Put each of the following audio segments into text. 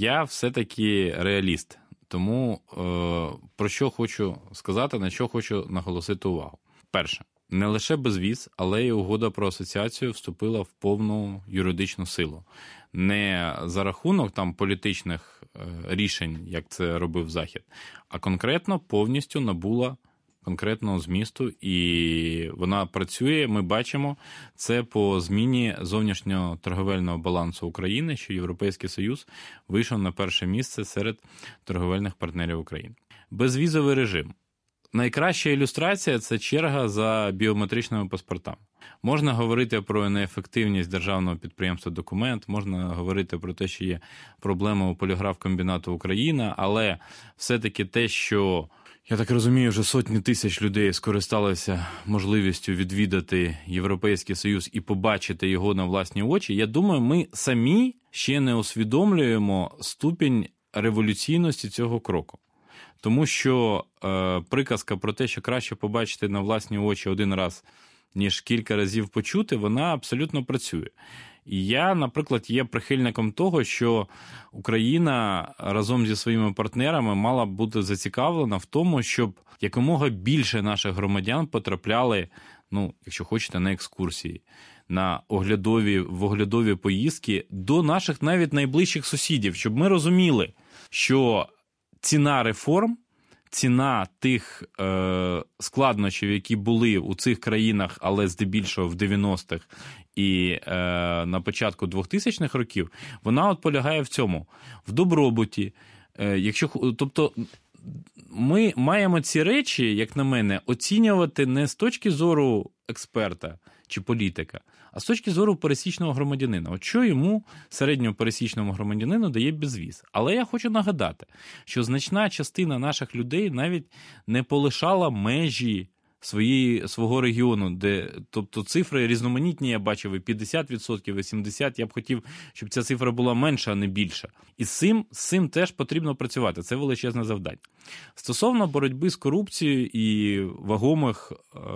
Я все-таки реаліст. Тому про що хочу сказати, на що хочу наголосити увагу. Перше, не лише безвіз, але й угода про асоціацію вступила в повну юридичну силу. Не за рахунок там політичних рішень, як це робив Захід, а конкретно повністю набула конкретного змісту, і вона працює, ми бачимо, це по зміні зовнішнього торговельного балансу України, що Європейський Союз вийшов на перше місце серед торговельних партнерів України. Безвізовий режим. Найкраща ілюстрація – це черга за біометричними паспортами. Можна говорити про неефективність державного підприємства «Документ», можна говорити про те, що є проблема у поліграфкомбінату «Україна», але все-таки те, що, я так розумію, вже сотні тисяч людей скористалися можливістю відвідати Європейський Союз і побачити його на власні очі, я думаю, ми самі ще не усвідомлюємо ступінь революційності цього кроку. Тому що приказка про те, що краще побачити на власні очі один раз, ніж кілька разів почути, вона абсолютно працює. І я, наприклад, є прихильником того, що Україна разом зі своїми партнерами мала б бути зацікавлена в тому, щоб якомога більше наших громадян потрапляли, якщо хочете, на екскурсії, в оглядові поїздки до наших навіть найближчих сусідів, щоб ми розуміли, що ціна реформ, ціна тих складнощів, які були у цих країнах, але здебільшого в 90-х і на початку 2000-х років, вона полягає в цьому, в добробуті. Тобто ми маємо ці речі, як на мене, оцінювати не з точки зору експерта чи політика, а з точки зору пересічного громадянина. От що йому, середньому пересічному громадянину, дає безвіз? Але я хочу нагадати, що значна частина наших людей навіть не полишала межі свого регіону, тобто цифри різноманітні, я бачив, і 50%, і 80%. Я б хотів, щоб ця цифра була менша, а не більша. І з цим теж потрібно працювати. Це величезне завдання. Стосовно боротьби з корупцією і вагомих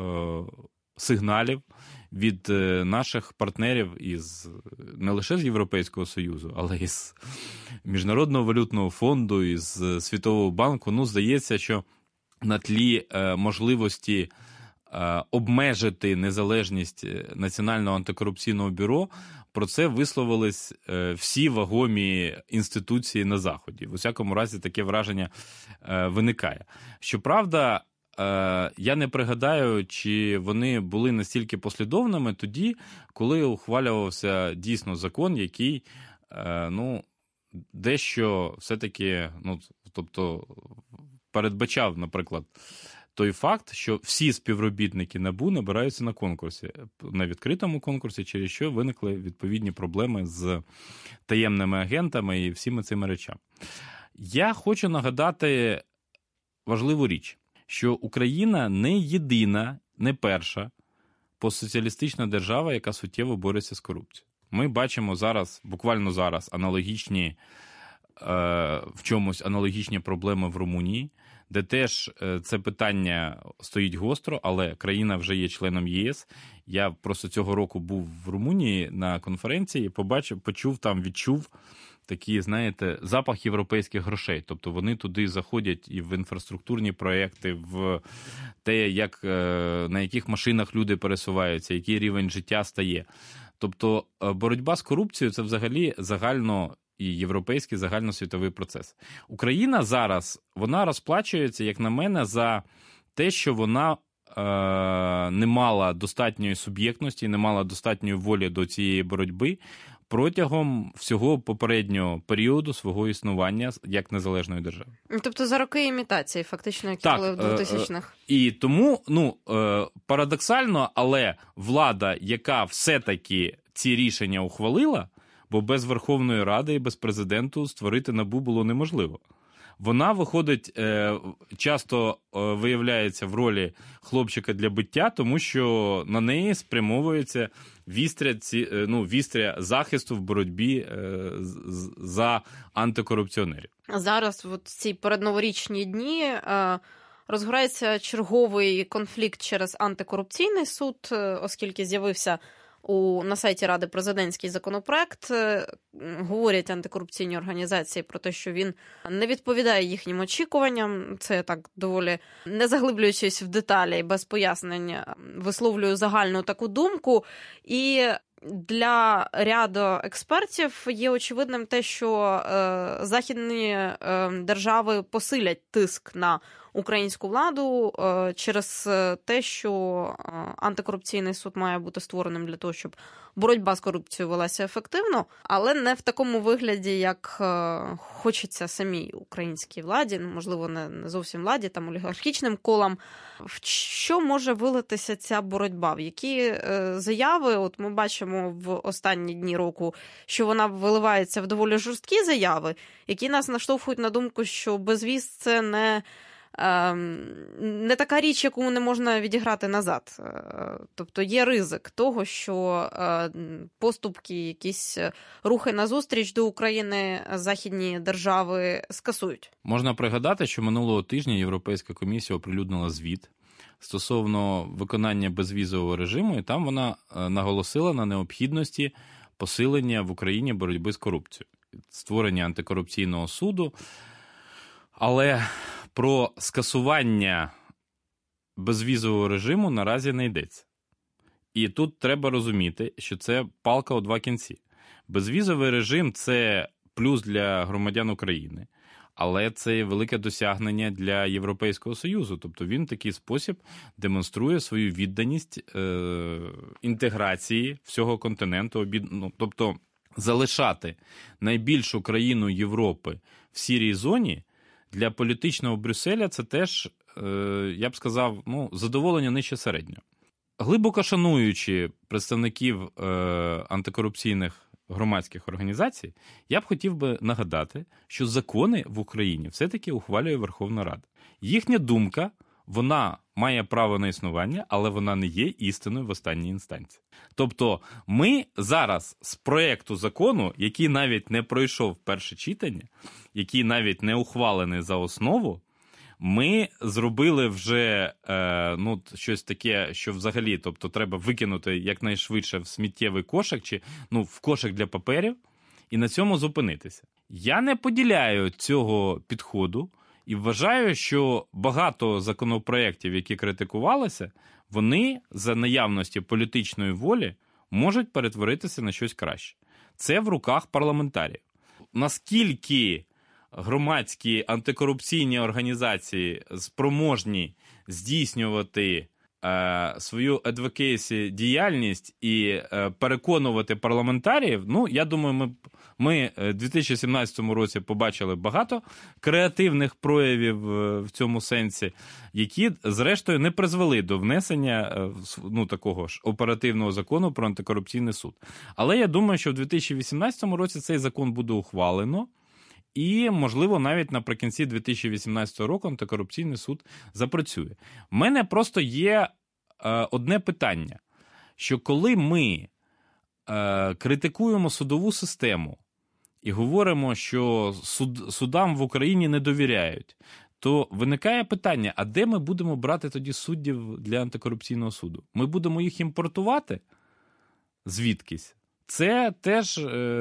сигналів від наших партнерів не лише з Європейського Союзу, але і з Міжнародного валютного фонду, і з Світового банку, здається, що на тлі можливості обмежити незалежність Національного антикорупційного бюро, про це висловились всі вагомі інституції на Заході. В усякому разі, таке враження виникає. Щоправда, я не пригадаю, чи вони були настільки послідовними тоді, коли ухвалювався дійсно закон, який, дещо все-таки, передбачав, наприклад, той факт, що всі співробітники НАБУ набираються на конкурсі, на відкритому конкурсі, через що виникли відповідні проблеми з таємними агентами і всіми цими речами. Я хочу нагадати важливу річ, що Україна не єдина, не перша постсоціалістична держава, яка суттєво бореться з корупцією. Ми бачимо буквально зараз, в чомусь аналогічні проблеми в Румунії, де теж це питання стоїть гостро, але країна вже є членом ЄС. Я просто цього року був в Румунії на конференції, відчув такий, запах європейських грошей. Тобто вони туди заходять і в інфраструктурні проекти, в те, на яких машинах люди пересуваються, який рівень життя стає. Тобто боротьба з корупцією – це взагалі і європейський загальносвітовий процес. Україна зараз, вона розплачується, як на мене, за те, що вона не мала достатньої суб'єктності, не мала достатньої волі до цієї боротьби протягом всього попереднього періоду свого існування як незалежної держави. Тобто за роки імітації, фактично, які були в 2000-х. І тому, парадоксально, але влада, яка все-таки ці рішення ухвалила, бо без Верховної Ради і без президенту створити НАБУ було неможливо. Вона виходить, часто виявляється в ролі хлопчика для биття, тому що на неї спрямовується вістря захисту в боротьбі за антикорупціонерів. Зараз, в ці передноворічні дні, розгорається черговий конфлікт через антикорупційний суд, оскільки з'явився на сайті Ради президентський законопроект. Говорять антикорупційні організації про те, що він не відповідає їхнім очікуванням. Це так доволі, не заглиблюючись в деталі, без пояснень, висловлюю загальну таку думку. І для ряду експертів є очевидним те, що західні держави посилять тиск на українську владу через те, що антикорупційний суд має бути створеним для того, щоб боротьба з корупцією велася ефективно, але не в такому вигляді, як хочеться самій українській владі, можливо, не зовсім владі, там олігархічним колам. В що може вилитися ця боротьба? В які заяви, от ми бачимо в останні дні року, що вона виливається в доволі жорсткі заяви, які нас наштовхують на думку, що безвіз – це не така річ, яку не можна відіграти назад. Тобто є ризик того, що поступки, якісь рухи назустріч до України західні держави скасують. Можна пригадати, що минулого тижня Європейська комісія оприлюднила звіт стосовно виконання безвізового режиму, і там вона наголосила на необхідності посилення в Україні боротьби з корупцією, створення антикорупційного суду. Але про скасування безвізового режиму наразі не йдеться. І тут треба розуміти, що це палка у два кінці. Безвізовий режим – це плюс для громадян України, але це велике досягнення для Європейського Союзу. Тобто він в такий спосіб демонструє свою відданість інтеграції всього континенту. Тобто залишати найбільшу країну Європи в сірій зоні для політичного Брюсселя це теж, я б сказав, задоволення нижче середнього. Глибоко шануючи представників антикорупційних громадських організацій, я б хотів би нагадати, що закони в Україні все-таки ухвалює Верховна Рада. Їхня думка, вона має право на існування, але вона не є істиною в останній інстанції. Тобто ми зараз з проєкту закону, який навіть не пройшов перше читання, який навіть не ухвалений за основу, ми зробили вже щось таке, що взагалі, тобто треба викинути якнайшвидше в сміттєвий кошик чи в кошик для паперів і на цьому зупинитися. Я не поділяю цього підходу і вважаю, що багато законопроєктів, які критикувалися, вони за наявності політичної волі можуть перетворитися на щось краще. Це в руках парламентарів. Наскільки громадські антикорупційні організації спроможні здійснювати свою advocacy діяльність і переконувати парламентаріїв, я думаю, ми в 2017 році побачили багато креативних проявів в цьому сенсі, які, зрештою, не призвели до внесення такого ж оперативного закону про антикорупційний суд. Але я думаю, що в 2018 році цей закон буде ухвалено, і, можливо, навіть наприкінці 2018 року антикорупційний суд запрацює. У мене просто є одне питання, що коли ми критикуємо судову систему і говоримо, що судам в Україні не довіряють, то виникає питання, а де ми будемо брати тоді суддів для антикорупційного суду? Ми будемо їх імпортувати звідкись? Це теж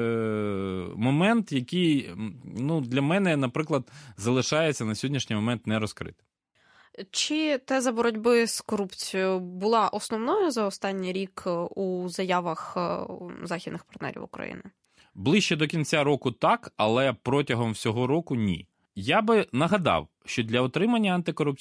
момент, який для мене, наприклад, залишається на сьогоднішній момент не розкритим. Чи теза боротьби з корупцією була основною за останній рік у заявах західних партнерів України? Ближче до кінця року так, але протягом всього року ні. Я би нагадав, що для отримання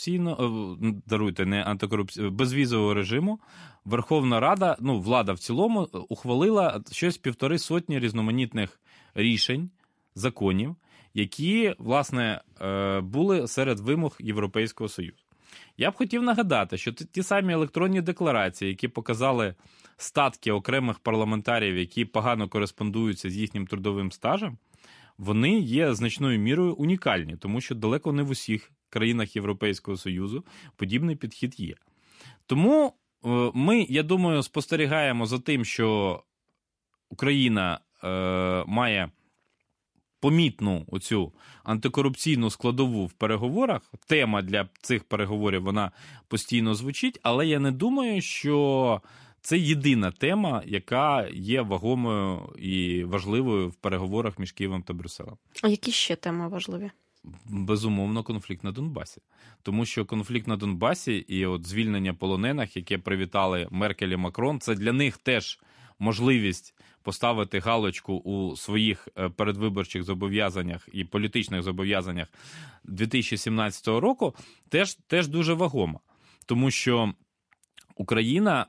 безвізового режиму Верховна Рада, влада в цілому, ухвалила щось 150 різноманітних рішень, законів, які, власне, були серед вимог Європейського Союзу. Я б хотів нагадати, що ті самі електронні декларації, які показали статки окремих парламентарів, які погано кореспондуються з їхнім трудовим стажем, вони є значною мірою унікальні, тому що далеко не в усіх країнах Європейського Союзу подібний підхід є. Тому ми, я думаю, спостерігаємо за тим, що Україна має помітну оцю антикорупційну складову в переговорах. Тема для цих переговорів, вона постійно звучить, але я не думаю, що це єдина тема, яка є вагомою і важливою в переговорах між Києвом та Брюсселем. А які ще теми важливі? Безумовно, конфлікт на Донбасі. Тому що конфлікт на Донбасі і от звільнення полонених, яке привітали Меркель і Макрон, це для них теж можливість поставити галочку у своїх передвиборчих зобов'язаннях і політичних зобов'язаннях 2017 року, теж дуже вагома. Тому що Україна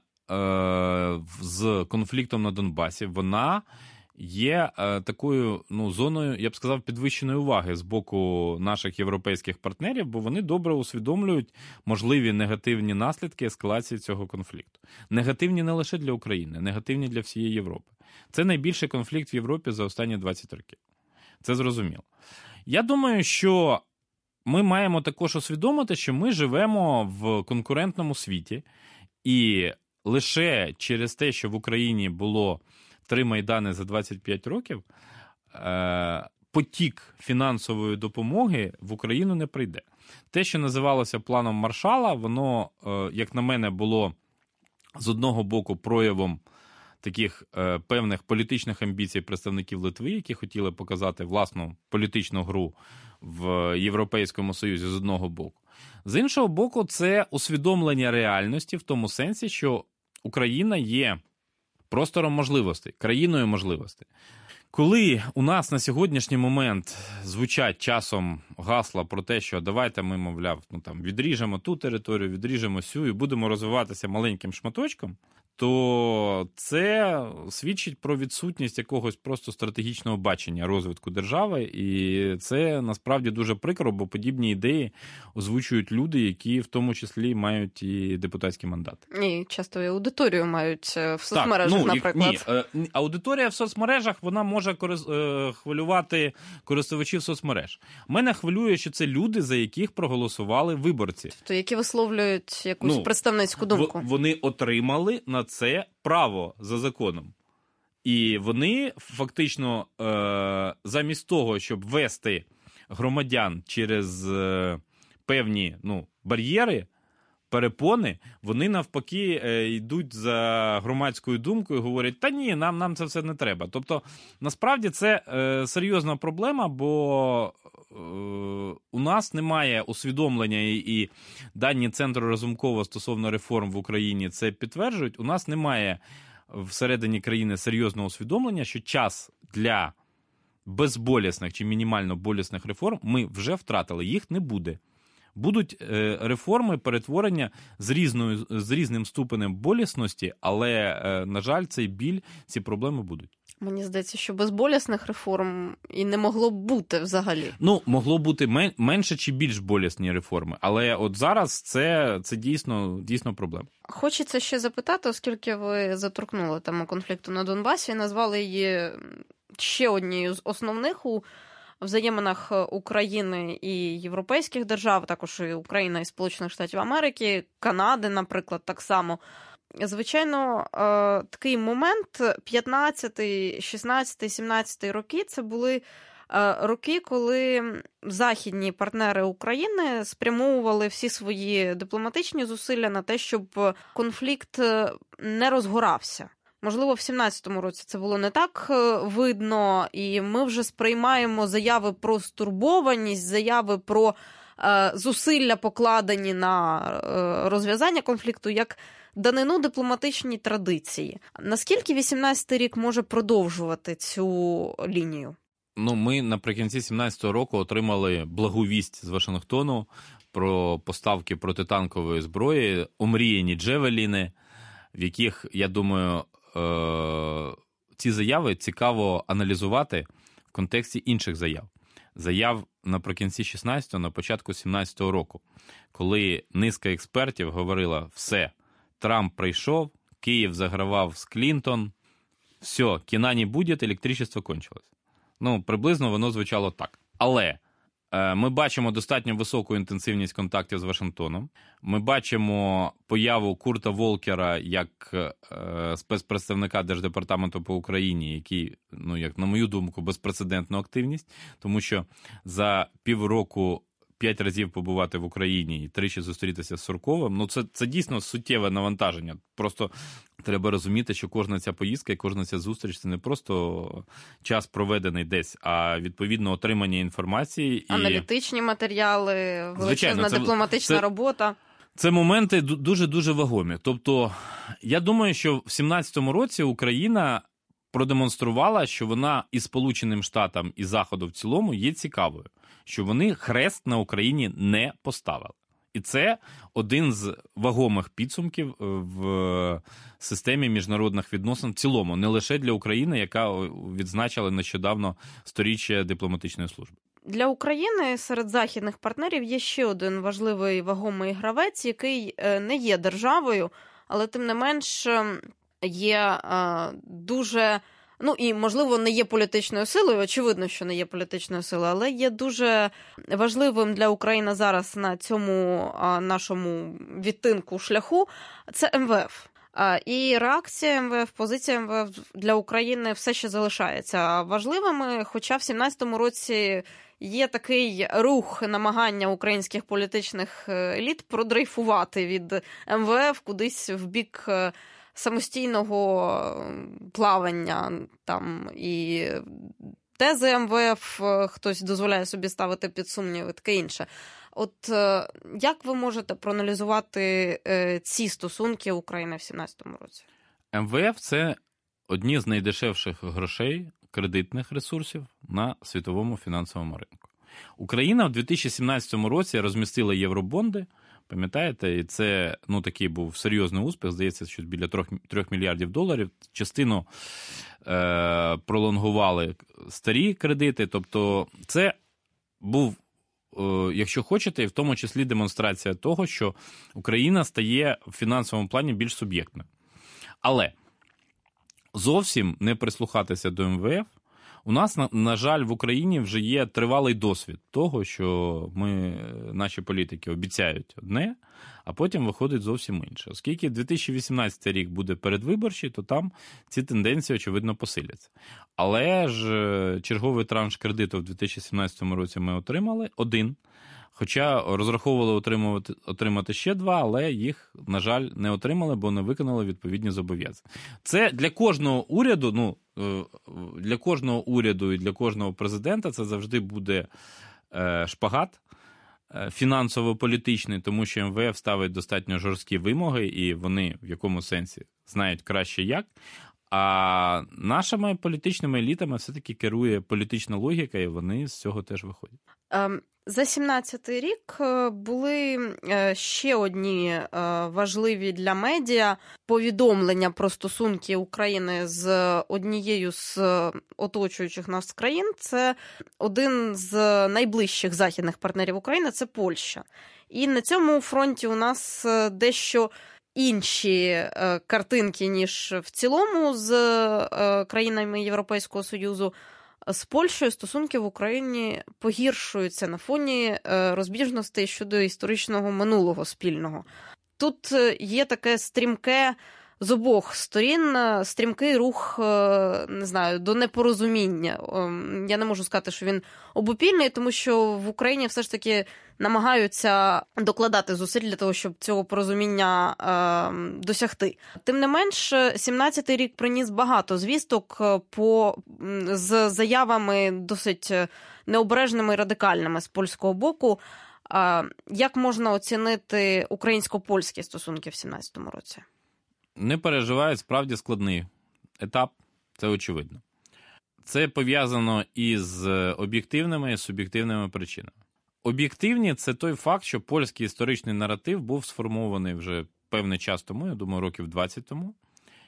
з конфліктом на Донбасі, вона є такою зоною, я б сказав, підвищеної уваги з боку наших європейських партнерів, бо вони добре усвідомлюють можливі негативні наслідки ескалації цього конфлікту. Негативні не лише для України, негативні для всієї Європи. Це найбільший конфлікт в Європі за останні 20 років. Це зрозуміло. Я думаю, що ми маємо також усвідомити, що ми живемо в конкурентному світі, і лише через те, що в Україні було 3 Майдани за 25 років, потік фінансової допомоги в Україну не прийде. Те, що називалося планом Маршалла, воно, як на мене, було з одного боку проявом таких певних політичних амбіцій представників Литви, які хотіли показати власну політичну гру в Європейському Союзі з одного боку. З іншого боку, це усвідомлення реальності в тому сенсі, що Україна є простором можливостей, країною можливостей. Коли у нас на сьогоднішній момент звучать часом гасла про те, що давайте ми, мовляв, відріжемо ту територію, відріжемо сю і будемо розвиватися маленьким шматочком, то це свідчить про відсутність якогось просто стратегічного бачення розвитку держави, і це насправді дуже прикро, бо подібні ідеї озвучують люди, які в тому числі мають і депутатські мандати. І часто і аудиторію мають в соцмережах, наприклад. Ні, аудиторія в соцмережах, вона може хвилювати користувачів соцмереж. Мене хвилює, що це люди, за яких проголосували виборці. Тобто, які висловлюють якусь представницьку думку. Вони отримали на це право за законом. І вони фактично замість того, щоб вести громадян через певні бар'єри, перепони, вони навпаки йдуть за громадською думкою і говорять, та ні, нам це все не треба. Тобто, насправді це серйозна проблема, бо у нас немає усвідомлення, і дані Центру Разумкова стосовно реформ в Україні це підтверджують, у нас немає всередині країни серйозного усвідомлення, що час для безболісних чи мінімально болісних реформ ми вже втратили, їх не буде. Будуть реформи, перетворення з різним ступенем болісності, але, на жаль, цей біль, ці проблеми будуть. Мені здається, що безболісних реформ і не могло б бути взагалі. Могло бути менше чи більш болісні реформи, але от зараз це дійсно проблема. Хочеться ще запитати, оскільки ви заторкнули тему конфлікту на Донбасі і назвали її ще однією з основних у взаєминах України і європейських держав, також і України і Сполучених Штатів Америки, Канади, наприклад, так само. Звичайно, такий момент 15, 16, 17 роки – це були роки, коли західні партнери України спрямовували всі свої дипломатичні зусилля на те, щоб конфлікт не розгорався. Можливо, в 17-му році це було не так видно, і ми вже сприймаємо заяви про стурбованість, заяви про зусилля, покладені на розв'язання конфлікту, як данину дипломатичній традиції. Наскільки 18-й рік може продовжувати цю лінію? Ми наприкінці 17-го року отримали благу вість з Вашингтону про поставки протитанкової зброї, омріяні джевеліни, в яких, я думаю, ці заяви цікаво аналізувати в контексті інших заяв. Заяв наприкінці 16-го, на початку 17-го року, коли низка експертів говорила: все, Трамп прийшов, Київ загравав з Клінтон, все, кіна не буде, електричество кончилось. Приблизно воно звучало так. Але ми бачимо достатньо високу інтенсивність контактів з Вашингтоном. Ми бачимо появу Курта Волкера як спецпредставника Держдепартаменту по Україні, який, як на мою думку, безпрецедентну активність, тому що за півроку 5 разів побувати в Україні і 3 зустрітися з Сурковим, це дійсно суттєве навантаження. Просто треба розуміти, що кожна ця поїздка і кожна ця зустріч – це не просто час проведений десь, а відповідно отримання інформації. Аналітичні матеріали, величезна дипломатична робота. Це моменти дуже-дуже вагомі. Тобто, я думаю, що в 2017 році Україна продемонструвала, що вона і Сполученим Штатам, і Заходу в цілому є цікавою, що вони хрест на Україні не поставили. І це один з вагомих підсумків в системі міжнародних відносин в цілому, не лише для України, яка відзначила нещодавно 100-річчя дипломатичної служби. Для України серед західних партнерів є ще один важливий вагомий гравець, який не є державою, але тим не менш є дуже... Ну і, можливо, не є політичною силою, очевидно, що не є політичною силою, але є дуже важливим для України зараз на цьому нашому відтинку шляху – це МВФ. І реакція МВФ, позиція МВФ для України все ще залишається важливими, хоча в 2017 році є такий рух, намагання українських політичних еліт продрейфувати від МВФ кудись в бік самостійного плавання, там і тези МВФ хтось дозволяє собі ставити під сумнів і таке інше. От як ви можете проаналізувати ці стосунки України в 2017 році? МВФ – це одні з найдешевших грошей, кредитних ресурсів на світовому фінансовому ринку. Україна в 2017 році розмістила євробонди, пам'ятаєте, і це такий був серйозний успіх, здається, що біля 3 мільярдів доларів. Частину пролонгували старі кредити, тобто це був, якщо хочете, в тому числі демонстрація того, що Україна стає в фінансовому плані більш суб'єктною. Але зовсім не прислухатися до МВФ. У нас, на жаль, в Україні вже є тривалий досвід того, що наші політики обіцяють одне, а потім виходить зовсім інше. Оскільки 2018 рік буде передвиборчий, то там ці тенденції, очевидно, посиляться. Але ж черговий транш кредиту в 2017 році ми отримали один, хоча розраховували отримати ще 2, але їх, на жаль, не отримали, бо не виконали відповідні зобов'язання. Це для кожного уряду, і для кожного президента це завжди буде шпагат фінансово-політичний, тому що МВФ ставить достатньо жорсткі вимоги, і вони в якому сенсі знають краще як. А нашими політичними елітами все-таки керує політична логіка, і вони з цього теж виходять. За 2017 рік були ще одні важливі для медіа повідомлення про стосунки України з однією з оточуючих нас країн. Це один з найближчих західних партнерів України – це Польща. І на цьому фронті у нас дещо інші картинки, ніж в цілому з країнами Європейського Союзу. З Польщею стосунки в Україні погіршуються на фоні розбіжностей щодо історичного минулого спільного. Тут є таке стрімке з обох сторін, стрімкий рух, не знаю, до непорозуміння. Я не можу сказати, що він обопільний, тому що в Україні все ж таки намагаються докладати зусиль для того, щоб цього порозуміння досягти. Тим не менш, 17-й рік приніс багато звісток з заявами досить необережними і радикальними з польського боку. Як можна оцінити українсько-польські стосунки в 17-му році? Не переживають, справді складний етап, це очевидно. Це пов'язано із об'єктивними і суб'єктивними причинами. Об'єктивні – це той факт, що польський історичний наратив був сформований вже певний час тому, я думаю, років 20 тому.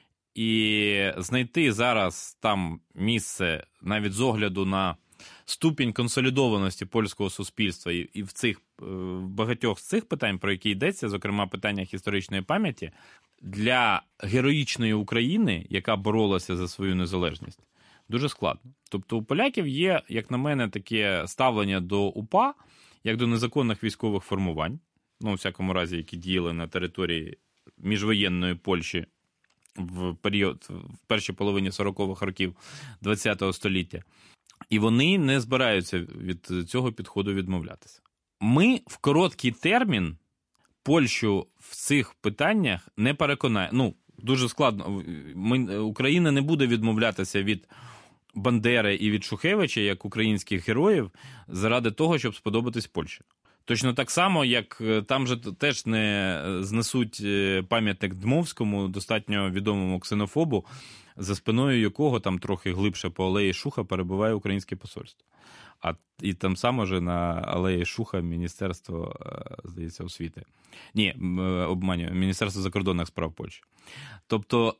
І знайти зараз там місце, навіть з огляду на ступінь консолідованості польського суспільства і в багатьох з цих питань, про які йдеться, зокрема питаннях історичної пам'яті, для героїчної України, яка боролася за свою незалежність, дуже складно. Тобто у поляків є, як на мене, таке ставлення до УПА, як до незаконних військових формувань, у всякому разі, які діяли на території міжвоєнної Польщі в першій половині 40-х років ХХ століття. І вони не збираються від цього підходу відмовлятися. Ми в короткий термін Польщу в цих питаннях не переконаємо. Дуже складно. Україна не буде відмовлятися від Бандери і від Шухевича, як українських героїв, заради того, щоб сподобатись Польщі. Точно так само, як там же теж не знесуть пам'ятник Дмовському, достатньо відомому ксенофобу, за спиною якого там трохи глибше по алеї Шуха перебуває українське посольство. І там само же на алеї Шуха Міністерство, здається, освіти. Ні, обманюю, Міністерство закордонних справ Польщі. Тобто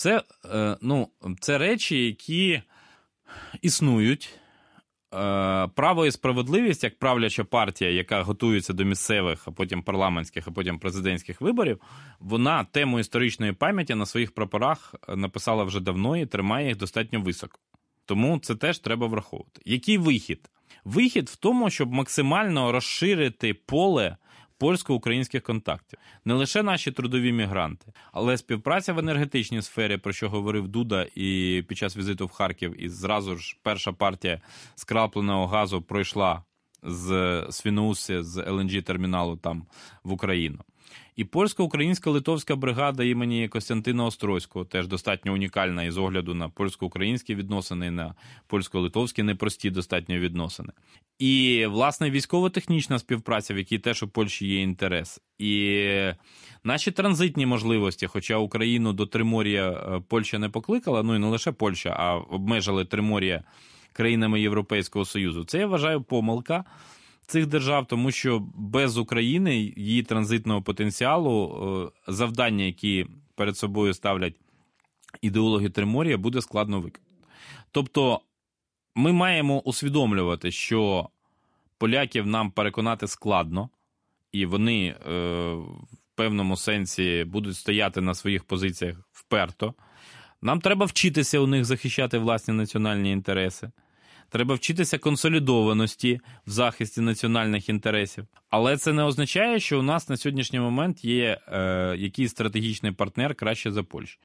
це речі, які існують. Право і справедливість, як правляча партія, яка готується до місцевих, а потім парламентських, а потім президентських виборів, вона тему історичної пам'яті на своїх прапорах написала вже давно і тримає їх достатньо високо. Тому це теж треба враховувати. Який вихід? Вихід в тому, щоб максимально розширити поле польсько-українських контактів. Не лише наші трудові мігранти, але співпраця в енергетичній сфері, про що говорив Дуда і під час візиту в Харків, і зразу ж перша партія скрапленого газу пройшла з Свіноусі, з ЛНЖ-терміналу там в Україну. І польсько-українсько-литовська бригада імені Костянтина Острозького, теж достатньо унікальна із огляду на польсько-українські відносини, на польсько-литовські непрості достатньо відносини. І, власне, військово-технічна співпраця, в якій теж у Польщі є інтерес. І наші транзитні можливості, хоча Україну до Тримор'я Польща не покликала, ну і не лише Польща, а обмежили Тримор'я країнами Європейського Союзу. Це, я вважаю, помилка цих держав, тому що без України, її транзитного потенціалу, завдання, які перед собою ставлять ідеологи Тримор'я, буде складно виконати. Тобто ми маємо усвідомлювати, що поляків нам переконати складно, і вони в певному сенсі будуть стояти на своїх позиціях вперто. Нам треба вчитися у них захищати власні національні інтереси. Треба вчитися консолідованості в захисті національних інтересів. Але це не означає, що у нас на сьогоднішній момент є якийсь стратегічний партнер краще за Польщу.